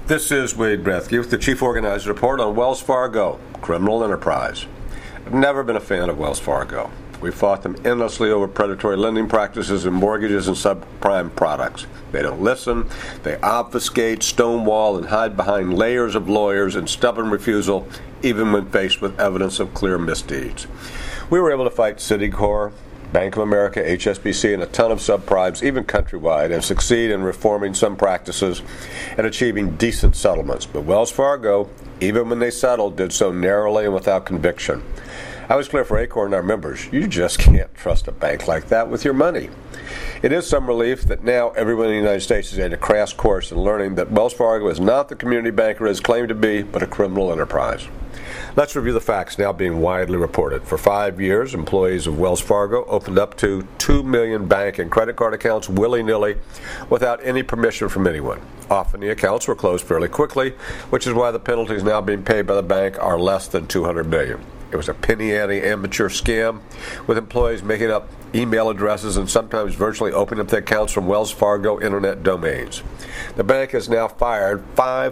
This is Wade Brethke with the Chief Organizer Report on Wells Fargo, criminal enterprise. I've never been a fan of Wells Fargo. We fought them endlessly over predatory lending practices and mortgages and subprime products. They don't listen. They obfuscate, stonewall, and hide behind layers of lawyers and stubborn refusal, even when faced with evidence of clear misdeeds. We were able to fight Citicorp, Bank of America, HSBC, and a ton of subprimes, even countrywide, and succeed in reforming some practices and achieving decent settlements. But Wells Fargo, even when they settled, did so narrowly and without conviction. I was clear for Acorn and our members, you just can't trust a bank like that with your money. It is some relief that now everyone in the United States is in a crash course in learning that Wells Fargo is not the community banker it is claimed to be, but a criminal enterprise. Let's review the facts now being widely reported. For 5 years, employees of Wells Fargo opened up to 2 million bank and credit card accounts willy-nilly without any permission from anyone. Often the accounts were closed fairly quickly, which is why the penalties now being paid by the bank are less than $200 million. It was a penny-ante amateur scam with employees making up email addresses and sometimes virtually opening up their accounts from Wells Fargo internet domains. The bank has now fired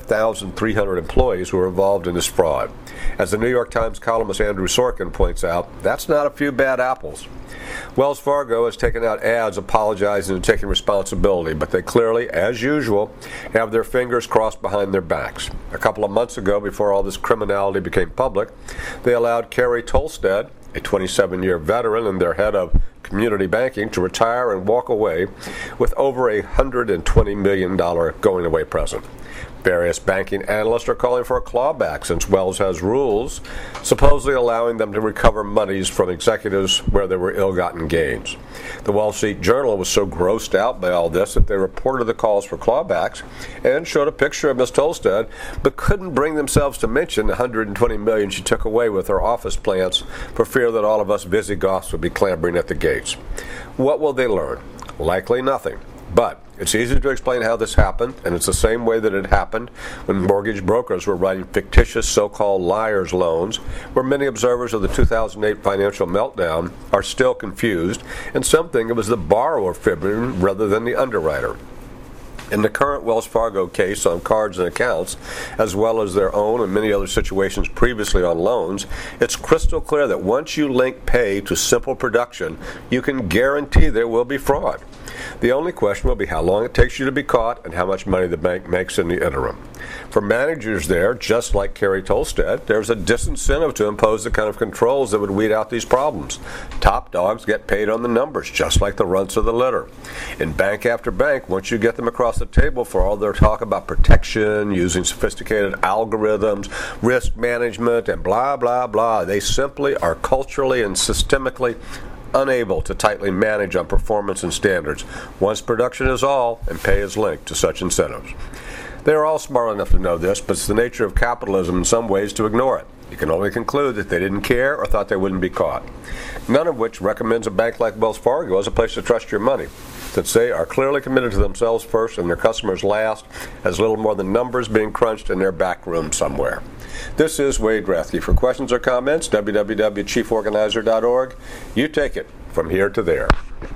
5,300 employees who were involved in this fraud. As the New York Times columnist Andrew Sorkin points out, that's not a few bad apples. Wells Fargo has taken out ads apologizing and taking responsibility, but they clearly, as usual, have their fingers crossed behind their backs. A couple of months ago, before all this criminality became public, they allowed Carrie Tolstead, a 27-year veteran and their head of community banking, to retire and walk away with over a $120 million going-away present. Various banking analysts are calling for a clawback since Wells has rules supposedly allowing them to recover monies from executives where there were ill-gotten gains. The Wall Street Journal was so grossed out by all this that they reported the calls for clawbacks and showed a picture of Ms. Tolstead, but couldn't bring themselves to mention the $120 million she took away with her office plants for fear that all of us Visigoths would be clambering at the gates. What will they learn? Likely nothing. But it's easy to explain how this happened, and it's the same way that it happened when mortgage brokers were writing fictitious so-called liar's loans, where many observers of the 2008 financial meltdown are still confused, and some think it was the borrower fibbing rather than the underwriter. In the current Wells Fargo case on cards and accounts, as well as their own and many other situations previously on loans, it's crystal clear that once you link pay to simple production, you can guarantee there will be fraud. The only question will be how long it takes you to be caught and how much money the bank makes in the interim. For managers there, just like Carrie Tolstead, there's a disincentive to impose the kind of controls that would weed out these problems. Top dogs get paid on the numbers, just like the runts of the litter. In bank after bank, once you get them across the table for all their talk about protection, using sophisticated algorithms, risk management, and blah, blah, blah, they simply are culturally and systemically unable to tightly manage on performance and standards once production is all and pay is linked to such incentives. They are all smart enough to know this, but it's the nature of capitalism in some ways to ignore it. You can only conclude that they didn't care or thought they wouldn't be caught. None of which recommends a bank like Wells Fargo as a place to trust your money, since they are clearly committed to themselves first and their customers last, as little more than numbers being crunched in their back room somewhere. This is Wade Brethke. For questions or comments, www.chieforganizer.org. You take it from here to there.